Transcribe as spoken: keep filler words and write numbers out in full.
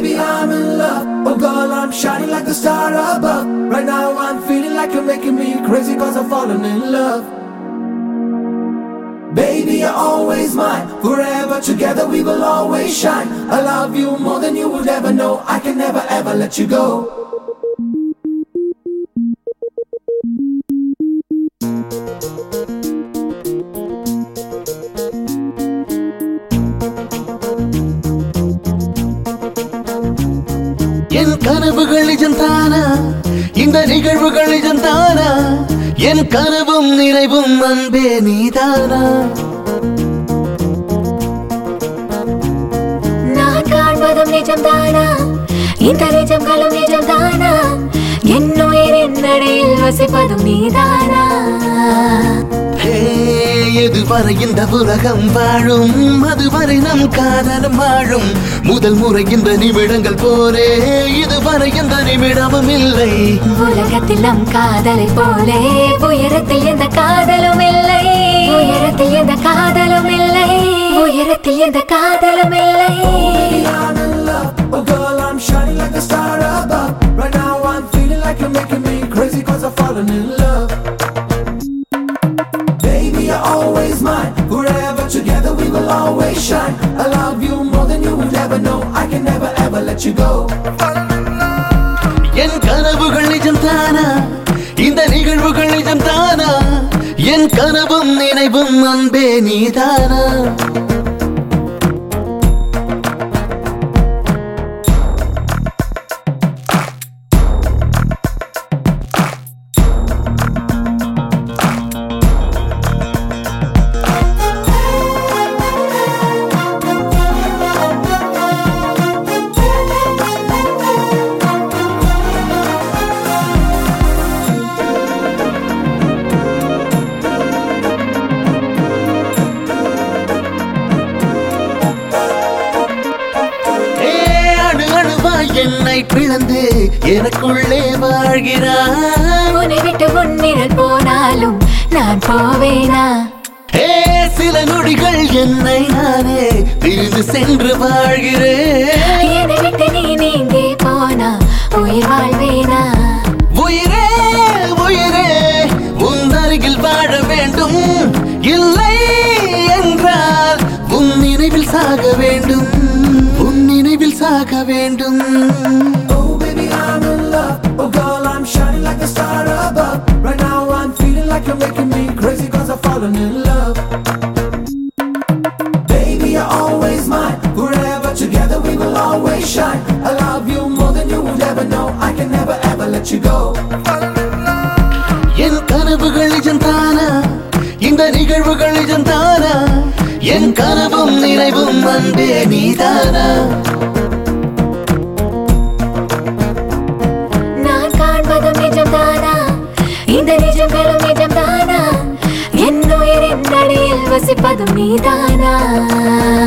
baby, I'm in love. Oh girl, I'm shining like the star above. Right now I'm feeling like you're making me crazy, cause I'm falling in love. Baby, you're always mine. Forever together we will always shine. I love you more than you would ever know. I can never ever let you go. என் கனவுகள் நிஜம்தானா, இந்த நிகழ்வுகள் நிஜம்தானா, என் கனவும் நினைவும் அன்பே நீதானா. நான் காண்பதும் நிஜம்தானா, இந்த நிஜங்களும் நிஜம்தானா, என் உயிரின் நடையில் வசிப்பதும் நீதானா. எதுவரை இந்த உலகம் வாழும், அதுவரை நம் காதலும் வாழும். முதல் முறை இந்த நிமிடங்கள் போலே இதுவரை எந்த நிமிடமும் இல்லை. உலகத்தில் நம் காதலை போலே உயரத்தில் எந்த காதலும் இல்லை. உயரத்தில் எந்த காதலும் இல்லை. உயரத்தில் எந்த காதலும் இல்லை. I'm in love. Oh girl, I'm shining like a star above. Right now I'm feeling like you're making me crazy, cause I'm falling in love. Baby, you're always mine. Forever together we will always shine. I love you more than you would ever know. I can never ever let you go. என் கனவுகள் நிஜம்தானா, இந்த நிகழ்வுகள் நிஜம்தானா, என் கனவும் நினைவும் அன்பே நீதானா. என்னை பிளந்து எனக்குள்ளே வாழ்கிறாய். உன்னை விட்டு உன்னிரல் போனாலும் நான் போவேனா. ஏ சில நொடிகள் என்னை நானே பிரிந்து சென்று வாழ்கிறேன். என்னை விட்டு நீ நீங்கே போனா உயிர் வாழ்வேனா. உயிரே உயிரே உன் அருகில் வாழ வேண்டும், இல்லை என்றால் உன் நினைவில் சாக வேண்டும், உன் நினைவில் சாக வேண்டும். Oh baby, I'm in love. Oh girl, I'm shining like a star above. Right now I'm feeling like you're making me crazy, cause I'm falling in love. Baby, you're always mine. Forever together we will always shine. I love you more than you would ever know. I can never ever let you go. என் கனவுகள் நிஜம்தானா, இந்த நிகழ்வுகள் நிஜம்தானா, என் கனவும் நினைவும் அன்பே நீதானா. நான் காண்பதும் நிஜம்தானா, இந்த நிஜங்களும் நிஜம்தானா, என் உயிரின் நடையில் வசிப்பதும் நீதானா.